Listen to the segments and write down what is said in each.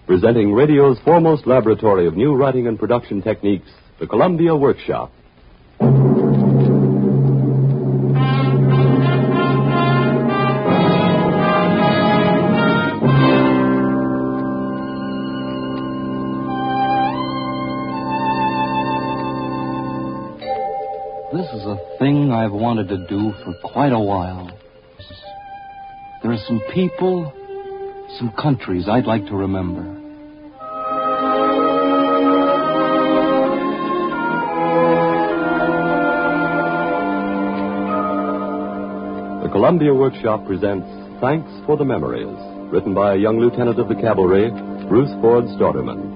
Presenting radio's foremost laboratory of new writing and production techniques, the Columbia Workshop. This is a thing I've wanted to do for quite a while. There are some people, some countries I'd like to remember. The Columbia Workshop presents Thanks for the Memories, written by a young lieutenant of the cavalry, Ruth Ford Stouterman.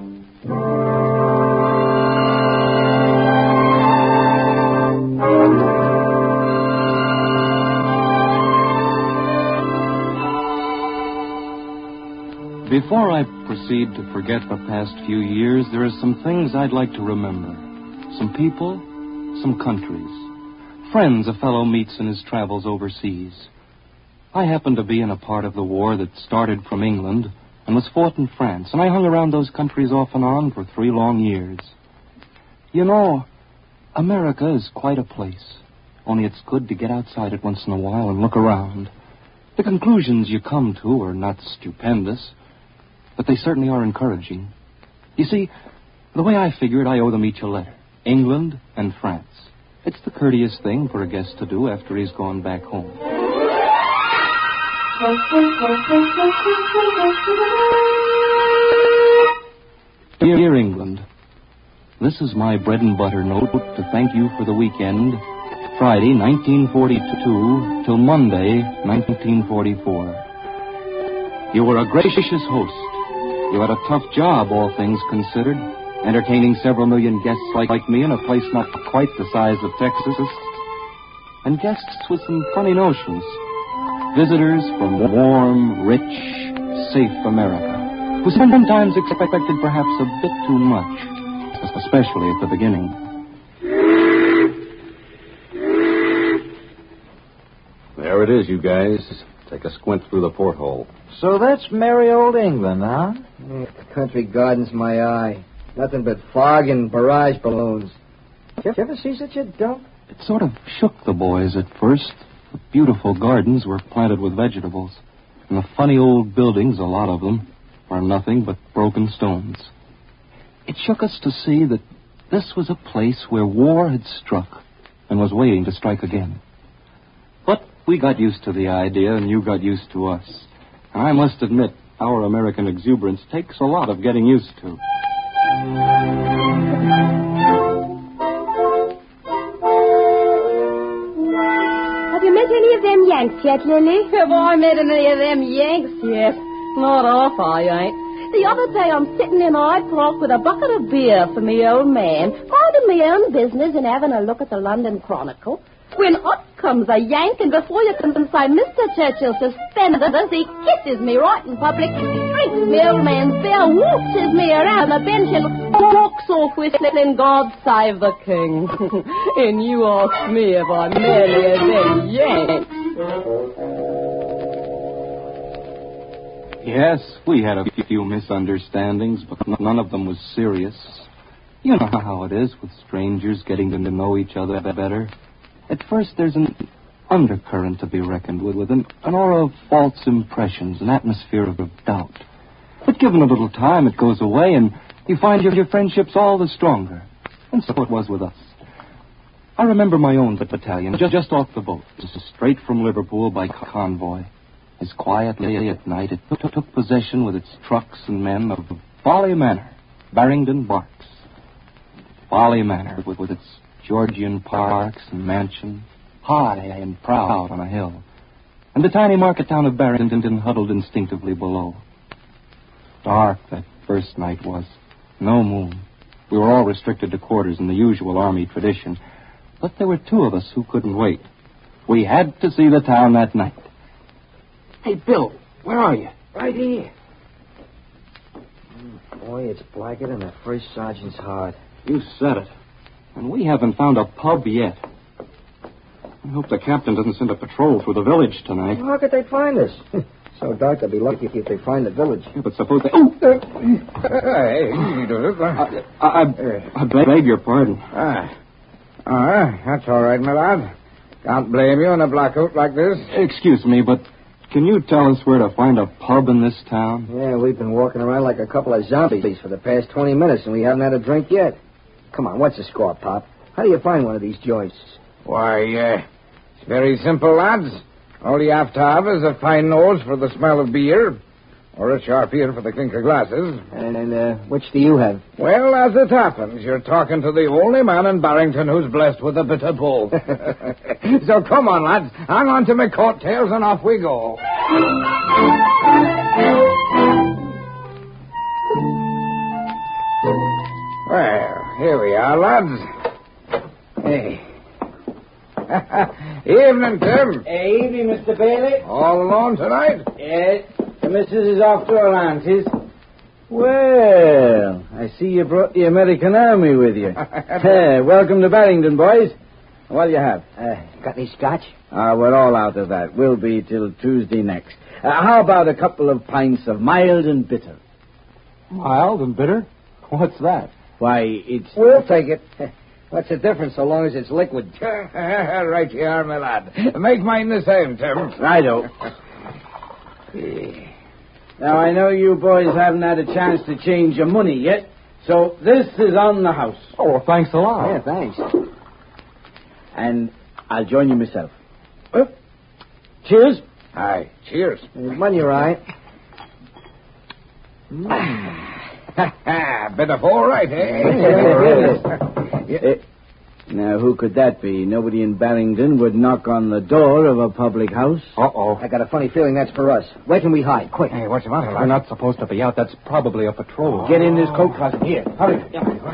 Before I proceed to forget the past few years, there are some things I'd like to remember. Some people, some countries. Friends a fellow meets in his travels overseas. I happened to be in a part of the war that started from England and was fought in France, and I hung around those countries off and on for 3 long years. You know, America is quite a place, only it's good to get outside it once in a while and look around. The conclusions you come to are not stupendous, but they certainly are encouraging. You see, the way I figure it, I owe them each a letter. England and France. It's the courteous thing for a guest to do after he's gone back home. Dear England, this is my bread and butter note to thank you for the weekend, Friday, 1942, till Monday, 1944. You were a gracious host. You had a tough job, all things considered, entertaining several million guests like me in a place not quite the size of Texas, and guests with some funny notions. Visitors from warm, rich, safe America, who sometimes expected perhaps a bit too much, especially at the beginning. There it is, you guys. Take a squint through the porthole. So that's merry old England, huh? The country gardens my eye. Nothing but fog and barrage balloons. Did you ever see such a dump? It sort of shook the boys at first. The beautiful gardens were planted with vegetables, and the funny old buildings, a lot of them, are nothing but broken stones. It shook us to see that this was a place where war had struck and was waiting to strike again. But we got used to the idea, and you got used to us. And I must admit, our American exuberance takes a lot of getting used to. Have you met any of them Yanks yet, Lily? Have I met any of them Yanks yet? Not off, I ain't. The other day I'm sitting in Hyde Park with a bucket of beer for me old man, minding my own business and having a look at the London Chronicle, when up comes a Yank, and before you can say Mr. Churchill suspended us, he kisses me right in public, drinks me old man's beer, waltzes me around the bench, and walks off whistling God Save the King. And you ask me if I met any of them Yanks. Yes, we had a few misunderstandings, but none of them was serious. You know how it is with strangers getting to know each other better. At first, there's an undercurrent to be reckoned with an aura of false impressions, an atmosphere of doubt. But given a little time, it goes away, and you find your friendships all the stronger. And so it was with us. I remember my own battalion, just off the boat, straight from Liverpool by convoy. As quietly at night, it took possession with its trucks and men of Folly Manor, Barrington Barks. Folly Manor, with its Georgian parks and mansions, high and proud on a hill, and the tiny market town of Barrington huddled instinctively below. Dark that first night was. No moon. We were all restricted to quarters in the usual army tradition, but there were 2 of us who couldn't wait. We had to see the town that night. Hey, Bill, where are you? Right here. Boy, it's blacker than the first sergeant's heart. You said it. And we haven't found a pub yet. I hope the captain doesn't send a patrol through the village tonight. Well, how could they find us? So dark they'll be lucky if they find the village. Yeah, but suppose they... Oh! Hey, I beg your pardon. That's all right, my lad. Can't blame you in a blackout like this. Excuse me, but can you tell us where to find a pub in this town? Yeah, we've been walking around like a couple of zombies for the past 20 minutes, and we haven't had a drink yet. Come on, what's the score, Pop? How do you find one of these joints? Why, it's very simple, lads. All you have to have is a fine nose for the smell of beer, or a sharp ear for the clink of glasses. And which do you have? Well, as it happens, you're talking to the only man in Barrington who's blessed with a bit of both. So come on, lads. Hang on to my coattails and off we go. Well, here we are, lads. Hey. Evening, Tim. Evening, Mr. Bailey. All alone tonight? Yes. The missus is off to her auntie's. Well, I see you brought the American Army with you. Welcome to Barrington, boys. What'll you have? Got any scotch? We're all out of that. We'll be till Tuesday next. How about a couple of pints of mild and bitter? Mild and bitter? What's that? Why, it's... We'll take it. What's the difference so long as it's liquid? Right you are, my lad. Make mine the same, Tim. Righto. Now, I know you boys haven't had a chance to change your money yet, so this is on the house. Oh, well, thanks a lot. Yeah, thanks. And I'll join you myself. Cheers. Aye, cheers. Money, right? Bit of all right, eh? Now, who could that be? Nobody in Barrington would knock on the door of a public house. Uh-oh. I got a funny feeling that's for us. Where can we hide? Quick. Hey, what's the matter, lad? We're not supposed to be out. That's probably a patrol. Get in this coat closet. Here, hurry.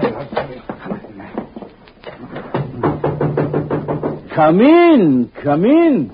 Come in. Come in.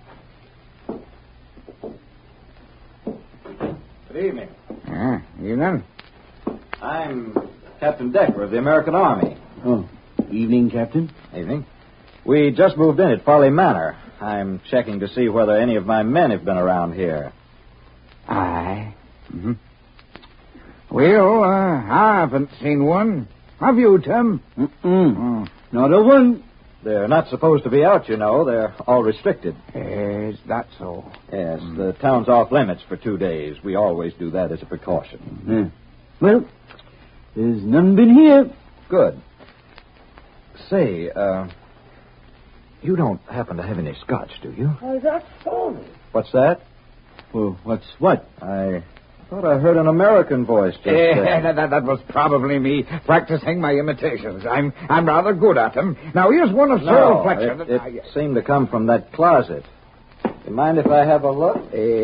Good evening. Evening. I'm Captain Decker of the American Army. Oh, evening, Captain. Evening. We just moved in at Farley Manor. I'm checking to see whether any of my men have been around here. Aye. Mm-hmm. Well, I haven't seen one. Have you, Tim? Mm-mm. Not a one. They're not supposed to be out, you know. They're all restricted. Is that so? Yes, the town's off limits for 2 days. We always do that as a precaution. Well, there's none been here. Good. Say, you don't happen to have any scotch, do you? Oh, that's phony. What's that? Well, what's what? I thought I heard an American voice just then. That was probably me practicing my imitations. I'm rather good at them. Now, here's one of Cyril Fletcher. It seemed to come from that closet. You mind if I have a look?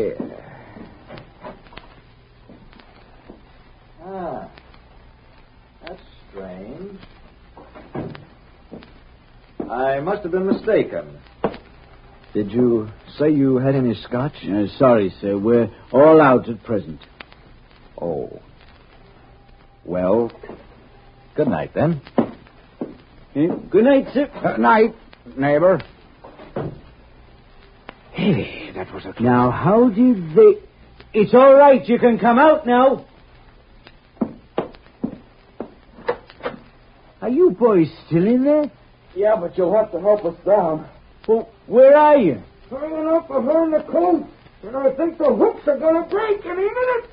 That's strange. I must have been mistaken. Did you say you had any scotch? Sorry, sir. We're all out at present. Oh. Well, good night, then. Good night, sir. Night, neighbor. Hey, that was a... Now, how did they... It's all right. You can come out now. Are you boys still in there? Yeah, but you'll have to help us down. Well, where are you? Hanging up behind the coat. And I think the hooks are going to break any minute.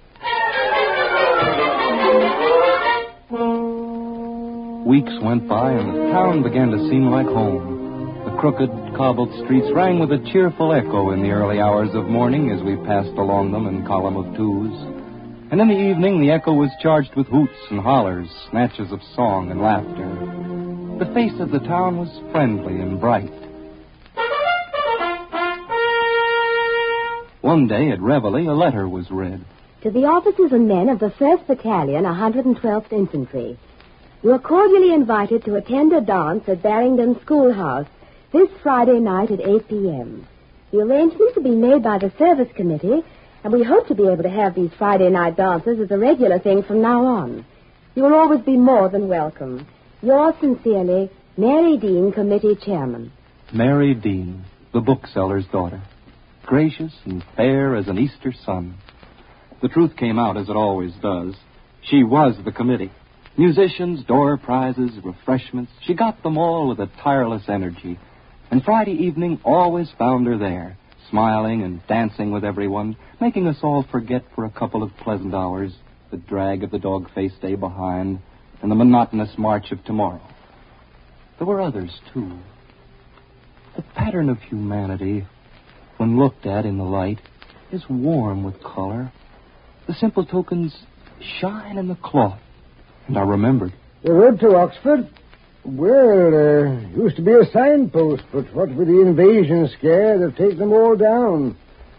Weeks went by, and the town began to seem like home. The crooked, cobbled streets rang with a cheerful echo in the early hours of morning as we passed along them in column of twos. And in the evening, the echo was charged with hoots and hollers, snatches of song and laughter. The face of the town was friendly and bright. One day at Reveille, a letter was read. To the officers and men of the 1st Battalion, 112th Infantry. You are cordially invited to attend a dance at Barrington Schoolhouse this Friday night at 8 p.m. The arrangements have been made by the service committee, and we hope to be able to have these Friday night dances as a regular thing from now on. You will always be more than welcome. Yours sincerely, Mary Dean, Committee Chairman. Mary Dean, the bookseller's daughter. gracious and fair as an Easter sun. The truth came out, as it always does. She was the committee. Musicians, door prizes, refreshments. She got them all with a tireless energy. And Friday evening always found her there, smiling and dancing with everyone, making us all forget for a couple of pleasant hours the drag of the dog-faced day behind and the monotonous march of tomorrow. There were others, too. The pattern of humanity, when looked at in the light, is warm with color. The simple tokens shine in the cloth and are remembered. The road to Oxford? Well, used to be a signpost, but what with the invasion scare, they've taken them all down.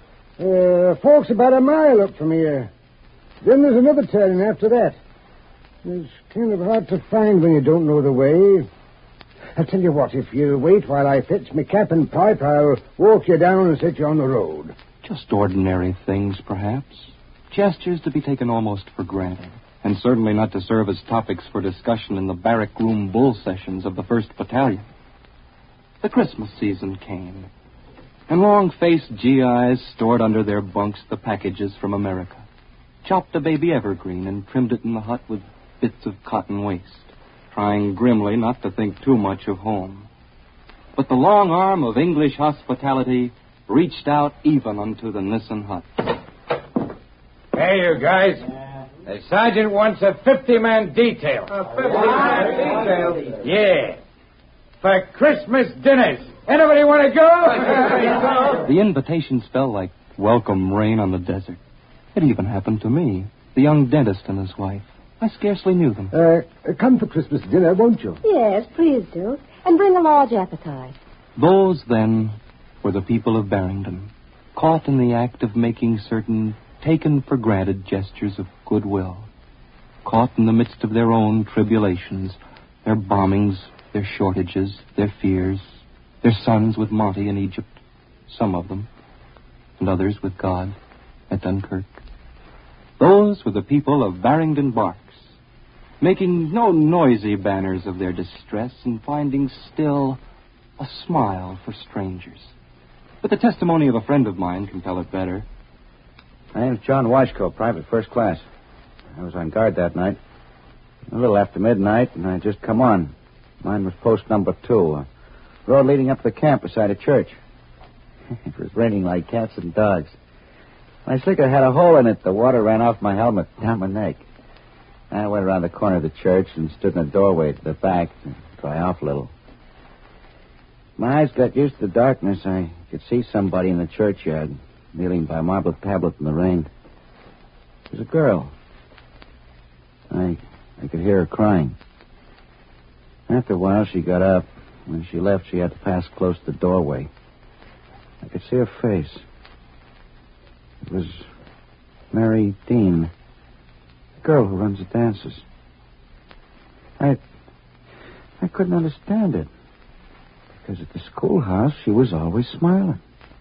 Folks about a mile up from here. Then there's another turning after that. It's kind of hard to find when you don't know the way. I'll tell you what, if you wait while I fetch my cap and pipe, I'll walk you down and set you on the road. Just ordinary things, perhaps. Gestures to be taken almost for granted, and certainly not to serve as topics for discussion in the barrack room bull sessions of the 1st Battalion. The Christmas season came, and long-faced GIs stored under their bunks the packages from America, chopped a baby evergreen and trimmed it in the hut with bits of cotton waste, trying grimly not to think too much of home. But the long arm of English hospitality reached out even unto the Nissen hut. Hey, you guys. The sergeant wants a 50-man detail. A 50-man detail? Yeah. For Christmas dinners. Anybody want to go? The invitations fell like welcome rain on the desert. It even happened to me, the young dentist and his wife. I scarcely knew them. Come for Christmas dinner, won't you? Yes, please do. And bring a large appetite. Those, then, were the people of Barrington, caught in the act of making certain taken-for-granted gestures of goodwill, caught in the midst of their own tribulations, their bombings, their shortages, their fears, their sons with Monty in Egypt, some of them, and others with God at Dunkirk. Those were the people of Barrington Barks, making no noisy banners of their distress and finding still a smile for strangers. But the testimony of a friend of mine can tell it better. My name's John Washko, private first class. I was on guard that night. A little after midnight, and I just come on. Mine was post number 2, road leading up to the camp beside a church. It was raining like cats and dogs. My slicker had a hole in it. The water ran off my helmet down my neck. I went around the corner of the church and stood in the doorway to the back to dry off a little. My eyes got used to the darkness. I could see somebody in the churchyard, kneeling by a marble tablet in the rain. It was a girl. I could hear her crying. After a while, she got up. When she left, she had to pass close to the doorway. I could see her face. It was Mary Dean, the girl who runs the dances. I couldn't understand it, because at the schoolhouse, she was always smiling.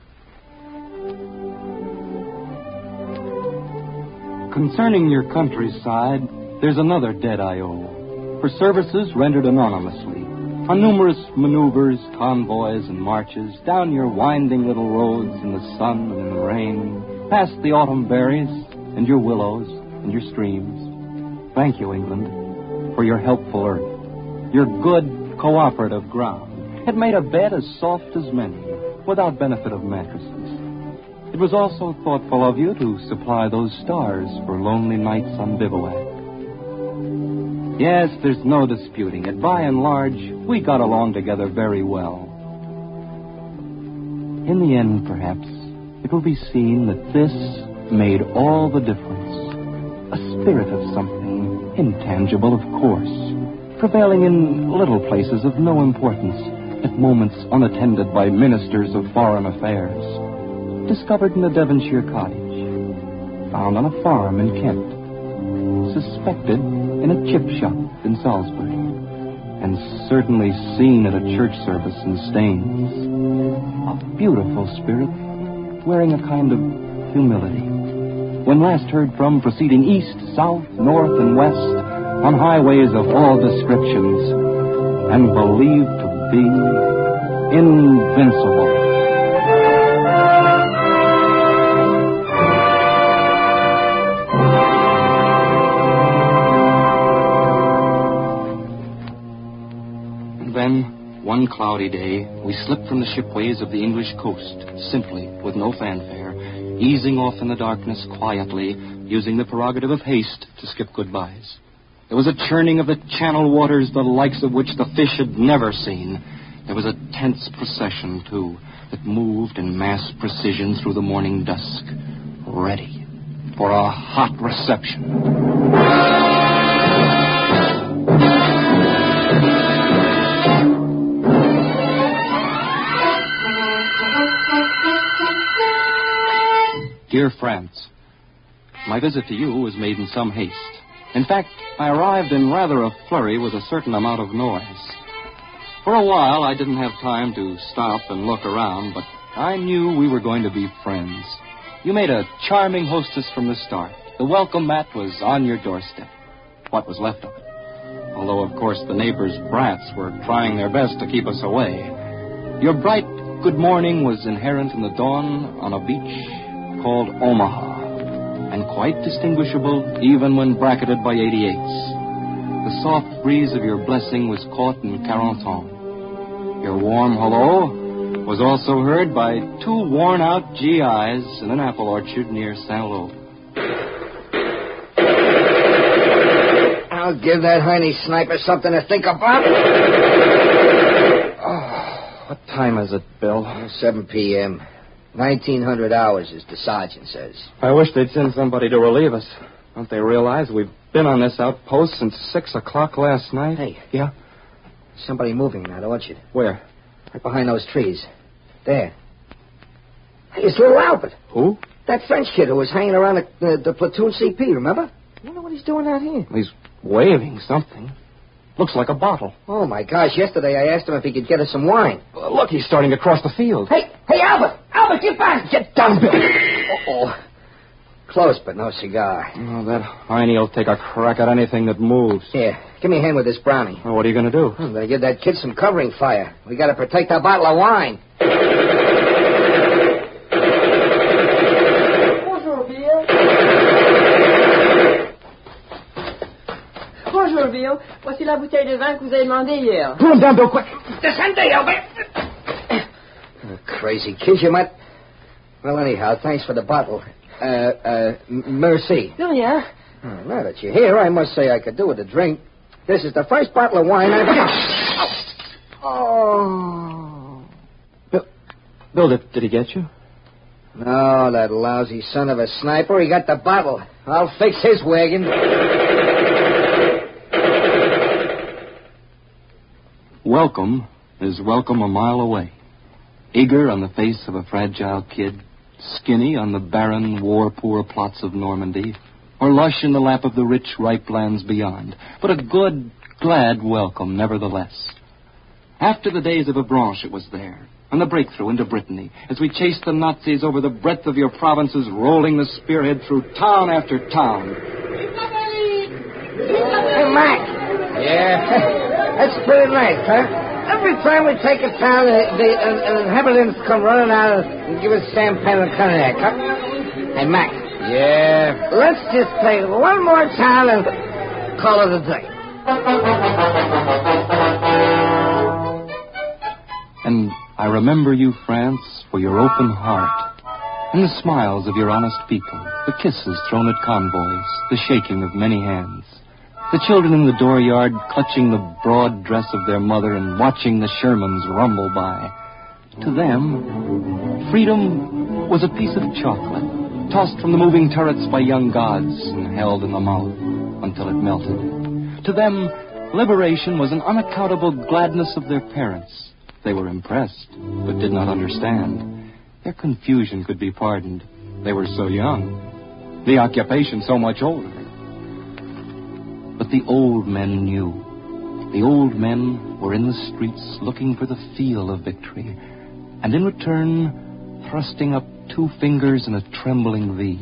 Concerning your countryside, there's another debt I owe. For services rendered anonymously, on numerous maneuvers, convoys, and marches, down your winding little roads in the sun and in the rain, past the autumn berries, and your willows, and your streams. Thank you, England, for your helpful earth, your good, cooperative ground. It made a bed as soft as many, without benefit of mattresses. It was also thoughtful of you to supply those stars for lonely nights on bivouac. Yes, there's no disputing it. By and large, we got along together very well. In the end, perhaps, it will be seen that this made all the difference. A spirit of something intangible, of course, prevailing in little places of no importance, at moments unattended by ministers of foreign affairs. Discovered in a Devonshire cottage, found on a farm in Kent, suspected in a chip shop in Salisbury, and certainly seen at a church service in Staines. A beautiful spirit, wearing a kind of humility. When last heard from, proceeding east, south, north, and west, on highways of all descriptions, and believed to be invincible. cloudy day, we slipped from the shipways of the English coast, simply, with no fanfare, easing off in the darkness quietly, using the prerogative of haste to skip goodbyes. There was a churning of the channel waters, the likes of which the fish had never seen. There was a tense procession, too, that moved in mass precision through the morning dusk, ready for a hot reception. Dear friends, my visit to you was made in some haste. In fact, I arrived in rather a flurry with a certain amount of noise. For a while, I didn't have time to stop and look around, but I knew we were going to be friends. You made a charming hostess from the start. The welcome mat was on your doorstep. What was left of it? Although, of course, the neighbors' brats were trying their best to keep us away. Your bright good morning was inherent in the dawn on a beach called Omaha, and quite distinguishable even when bracketed by 88s. The soft breeze of your blessing was caught in Carentan. Your warm hello was also heard by 2 worn-out GIs in an apple orchard near Saint-Lô. I'll give that Heine sniper something to think about. Oh, what time is it, Bill? 7 p.m. 1900 hours, as the sergeant says. I wish they'd send somebody to relieve us. Don't they realize we've been on this outpost since 6 o'clock last night? Hey. Yeah? Somebody moving in that orchard. Where? Right behind those trees. There. Hey, it's little Albert. Who? That French kid who was hanging around the platoon CP, remember? You know what he's doing out here? He's waving something. Looks like a bottle. Oh, my gosh. Yesterday I asked him if he could get us some wine. Look, he's starting to cross the field. Hey, Albert! Albert, get back! Get down, Bill! Uh-oh. Close, but no cigar. Oh, that Heine will take a crack at anything that moves. Here, give me a hand with this brownie. Well, what are you going to do? I'm going to give that kid some covering fire. We got to protect our bottle of wine. Bonjour, Bill. Bonjour, Bill. Voici la bouteille de vin que vous avez demandé hier. Pull him down, Bill, quick. Descende, Albert. Crazy kid, you might... Well, anyhow, thanks for the bottle. Merci. De rien. Now that you're here, I must say I could do with a drink. This is the first bottle of wine I've... Oh. Bill, did he get you? No, that lousy son of a sniper. He got the bottle. I'll fix his wagon. Welcome is welcome a mile away. Eager on the face of a fragile kid, skinny on the barren, war-poor plots of Normandy, or lush in the lap of the rich, ripe lands beyond. But a good, glad welcome, nevertheless. After the days of Avranches, it was there, and the breakthrough into Brittany, as we chased the Nazis over the breadth of your provinces, rolling the spearhead through town after town. Hey, Mac. Yeah, that's pretty nice, huh? Every time we take a town, the inhabitants come running out and give us champagne and cognac, huh? Hey, Mac. Yeah? Let's just take one more town and call it a day. And I remember you, France, for your open heart, and the smiles of your honest people, the kisses thrown at convoys, the shaking of many hands. The children in the dooryard clutching the broad dress of their mother and watching the Shermans rumble by. To them, freedom was a piece of chocolate, tossed from the moving turrets by young gods and held in the mouth until it melted. To them, liberation was an unaccountable gladness of their parents. They were impressed, but did not understand. Their confusion could be pardoned. They were so young. The occupation so much older. But the old men knew. The old men were in the streets looking for the feel of victory, and in return, thrusting up 2 fingers in a trembling V.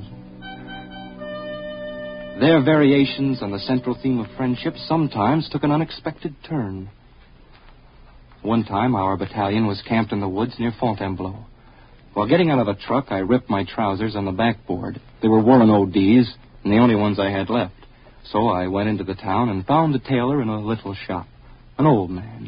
Their variations on the central theme of friendship sometimes took an unexpected turn. One time, our battalion was camped in the woods near Fontainebleau. While getting out of the truck, I ripped my trousers on the backboard. They were woolen ODs, and the only ones I had left. So I went into the town and found a tailor in a little shop, an old man.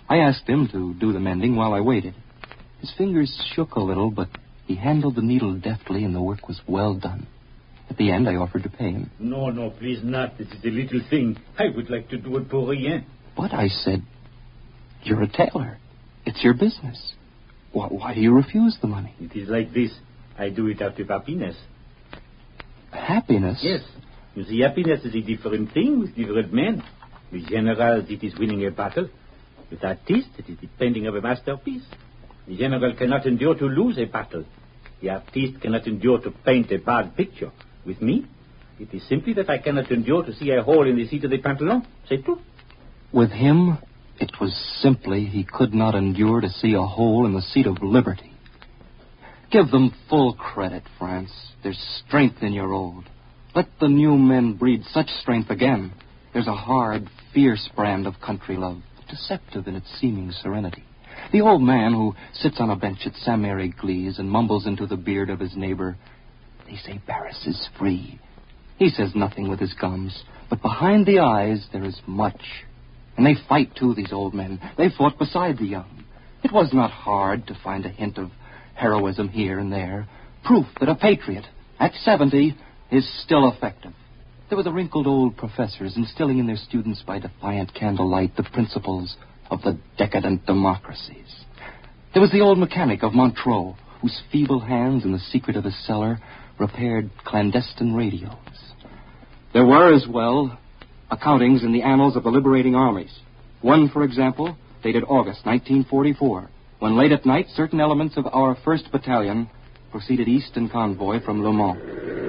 I asked him to do the mending while I waited. His fingers shook a little, but he handled the needle deftly, and the work was well done. At the end, I offered to pay him. No, please not. This is a little thing. I would like to do it pour rien. But I said, you're a tailor. It's your business. Why do you refuse the money? It is like this. I do it out of happiness. Happiness? Yes. You see, happiness is a different thing with different men. With generals, it is winning a battle. With artists, it is the painting of a masterpiece. The general cannot endure to lose a battle. The artist cannot endure to paint a bad picture. With me, it is simply that I cannot endure to see a hole in the seat of the pantalon. C'est tout. With him, it was simply he could not endure to see a hole in the seat of liberty. Give them full credit, France. There's strength in your old. Let the new men breed such strength again. There's a hard, fierce brand of country love, deceptive in its seeming serenity. The old man who sits on a bench at Saint-Mary-Église and mumbles into the beard of his neighbor, they say Paris is free. He says nothing with his gums, but behind the eyes there is much. And they fight, too, these old men. They fought beside the young. It was not hard to find a hint of heroism here and there. Proof that a patriot, at 70, is still effective. There were the wrinkled old professors instilling in their students by defiant candlelight the principles of the decadent democracies. There was the old mechanic of Montreux, whose feeble hands in the secret of his cellar repaired clandestine radios. There were, as well, accountings in the annals of the liberating armies. One, for example, dated August 1944, when late at night certain elements of our 1st Battalion proceeded east in convoy from Le Mans.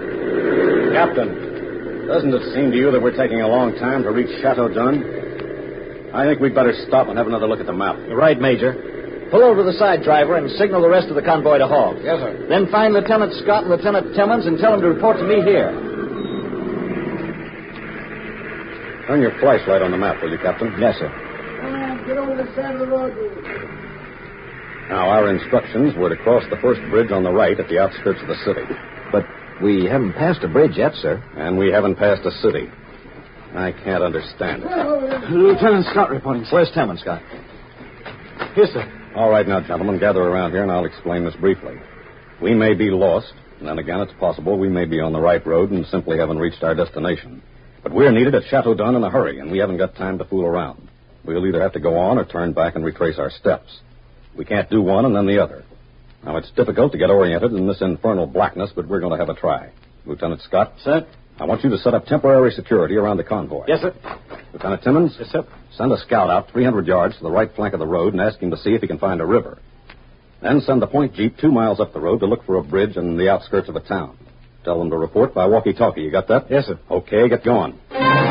Captain, doesn't it seem to you that we're taking a long time to reach Chateau d'Un? I think we'd better stop and have another look at the map. You're right, Major. Pull over the side, driver, and signal the rest of the convoy to halt. Yes, sir. Then find Lieutenant Scott and Lieutenant Timmons and tell them to report to me here. Turn your flashlight on the map, will you, Captain? Yes, sir. Get over the side of the road. Now, our instructions were to cross the first bridge on the right at the outskirts of the city. But we haven't passed a bridge yet, sir. And we haven't passed a city. I can't understand it. Lieutenant Scott reporting. Where's Timmons, Scott? Yes, sir. All right, now, gentlemen, gather around here, and I'll explain this briefly. We may be lost, and then again, it's possible we may be on the right road and simply haven't reached our destination. But we're needed at Chateau d'Un in a hurry, and we haven't got time to fool around. We'll either have to go on or turn back and retrace our steps. We can't do one and then the other. Now, it's difficult to get oriented in this infernal blackness, but we're going to have a try. Lieutenant Scott? Sir? I want you to set up temporary security around the convoy. Yes, sir. Lieutenant Timmons? Yes, sir. Send a scout out 300 yards to the right flank of the road and ask him to see if he can find a river. Then send the point jeep 2 miles up the road to look for a bridge in the outskirts of a town. Tell them to report by walkie-talkie. You got that? Yes, sir. Okay, get going.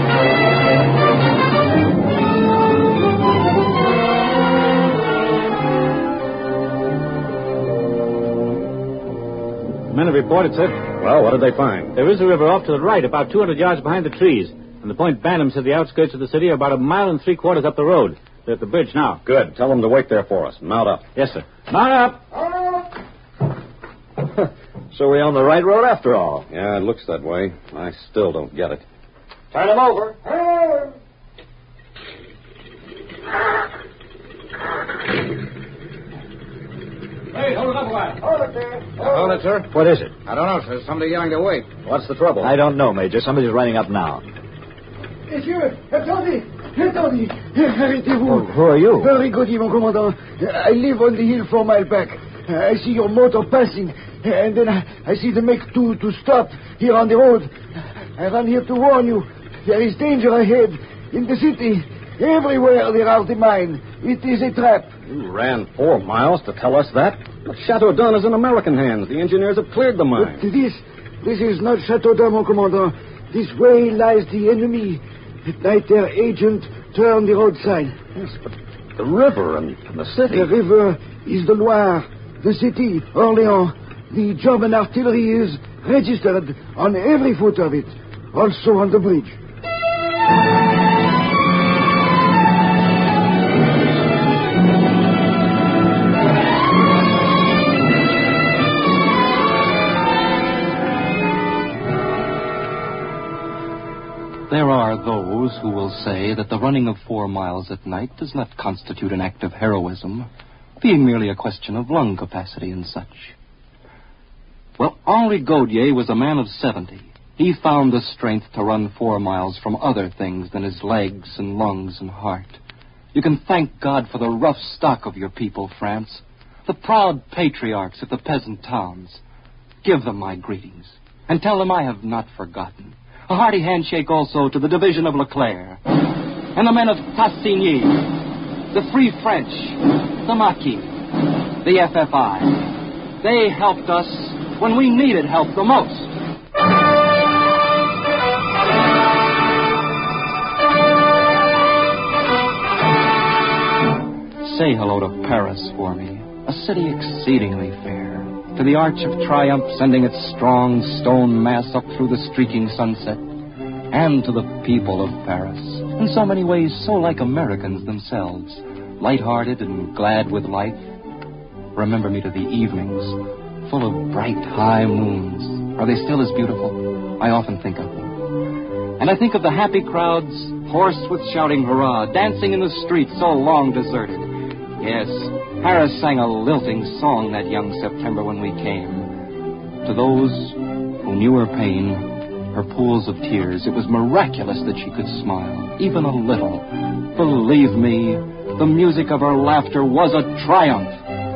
Men have reported, sir. Well, what did they find? There is a river off to the right, about 200 yards behind the trees. And the point Bantam said the outskirts of the city are about 1.75 miles up the road. They're at the bridge now. Good. Tell them to wait there for us. Mount up. Yes, sir. Mount up! So we're on the right road after all. Yeah, it looks that way. I still don't get it. Turn them over. Hey, hold it up a while. Hold it there. Hold it, sir. What is it? I don't know, sir. Somebody yelling to wait. What's the trouble? I don't know, Major. Somebody's running up now. Monsieur, attendez. Arrêtez-vous. Who are you? Very good, mon commandant. I live on the hill 4 miles back. I see your motor passing, and then I see the make to stop here on the road. I run here to warn you. There is danger ahead. In the city, everywhere there are the mine. It is a trap. You ran 4 miles to tell us that? But Chateau d'Un is in American hands. The engineers have cleared the mine. But this is not Chateau d'Un, mon commandant. This way lies the enemy. At night, their agent turned the roadside. Yes, but the river and the city. The river is the Loire. The city, Orléans. The German artillery is registered on every foot of it. Also on the bridge. There are those who will say that the running of 4 miles at night does not constitute an act of heroism, being merely a question of lung capacity and such. Well, Henri Gaudier was a man of 70. He found the strength to run 4 miles from other things than his legs and lungs and heart. You can thank God for the rough stock of your people, France, the proud patriarchs of the peasant towns. Give them my greetings, and tell them I have not forgotten. A hearty handshake also to the division of Leclerc, and the men of Tassigny, the Free French, the Maquis, the FFI. They helped us when we needed help the most. Say hello to Paris for me, a city exceedingly fair, to the Arch of Triumph sending its strong stone mass up through the streaking sunset, and to the people of Paris, in so many ways so like Americans themselves, light-hearted and glad with life. Remember me to the evenings, full of bright, high moons. Are they still as beautiful? I often think of them. And I think of the happy crowds, hoarse with shouting hurrah, dancing in the streets so long deserted. Yes, Paris sang a lilting song that young September when we came. To those who knew her pain, her pools of tears, it was miraculous that she could smile, even a little. Believe me, the music of her laughter was a triumph.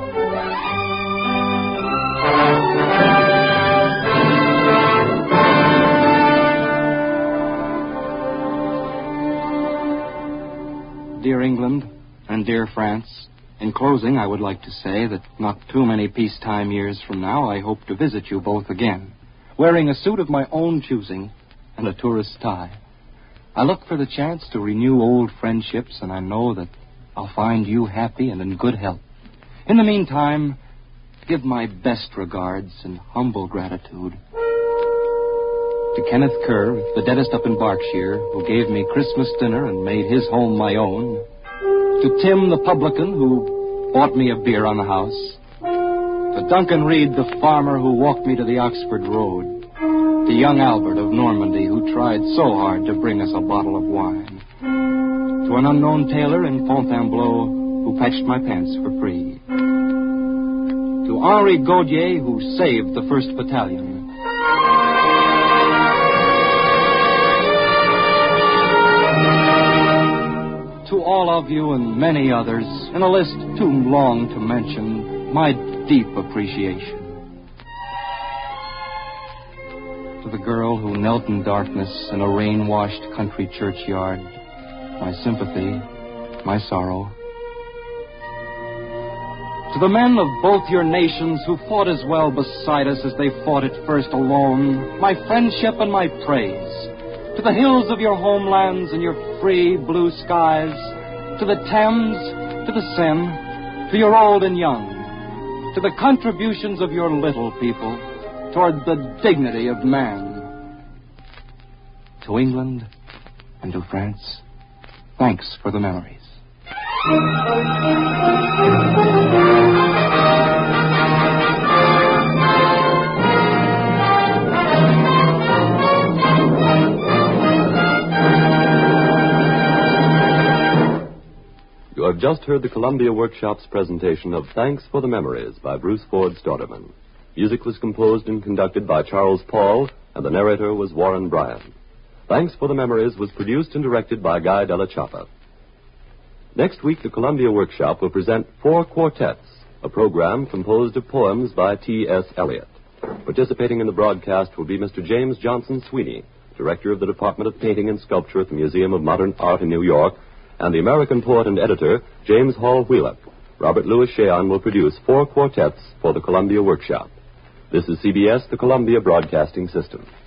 Dear England and dear France, in closing, I would like to say that not too many peacetime years from now, I hope to visit you both again, wearing a suit of my own choosing and a tourist tie. I look for the chance to renew old friendships, and I know that I'll find you happy and in good health. In the meantime, give my best regards and humble gratitude to Kenneth Kerr, the dentist up in Berkshire, who gave me Christmas dinner and made his home my own. To Tim, the publican, who bought me a beer on the house. To Duncan Reed, the farmer, who walked me to the Oxford Road. To young Albert of Normandy, who tried so hard to bring us a bottle of wine. To an unknown tailor in Fontainebleau, who patched my pants for free. To Henri Gaudier, who saved the 1st Battalion. To all of you and many others, in a list too long to mention, my deep appreciation. To the girl who knelt in darkness in a rain-washed country churchyard, my sympathy, my sorrow. To the men of both your nations who fought as well beside us as they fought at first alone, my friendship and my praise. To the hills of your homelands and your free blue skies, to the Thames, to the Seine, to your old and young, to the contributions of your little people toward the dignity of man. To England and to France, thanks for the memories. You have just heard the Columbia Workshop's presentation of Thanks for the Memories by Bruce Ford Storterman. Music was composed and conducted by Charles Paul, and the narrator was Warren Bryan. Thanks for the Memories was produced and directed by Guy Della Chapa. Next week, the Columbia Workshop will present 4 Quartets, a program composed of poems by T.S. Eliot. Participating in the broadcast will be Mr. James Johnson Sweeney, director of the Department of Painting and Sculpture at the Museum of Modern Art in New York, and the American poet and editor, James Hall Wheelock. Robert Louis Cheon will produce 4 quartets for the Columbia Workshop. This is CBS, the Columbia Broadcasting System.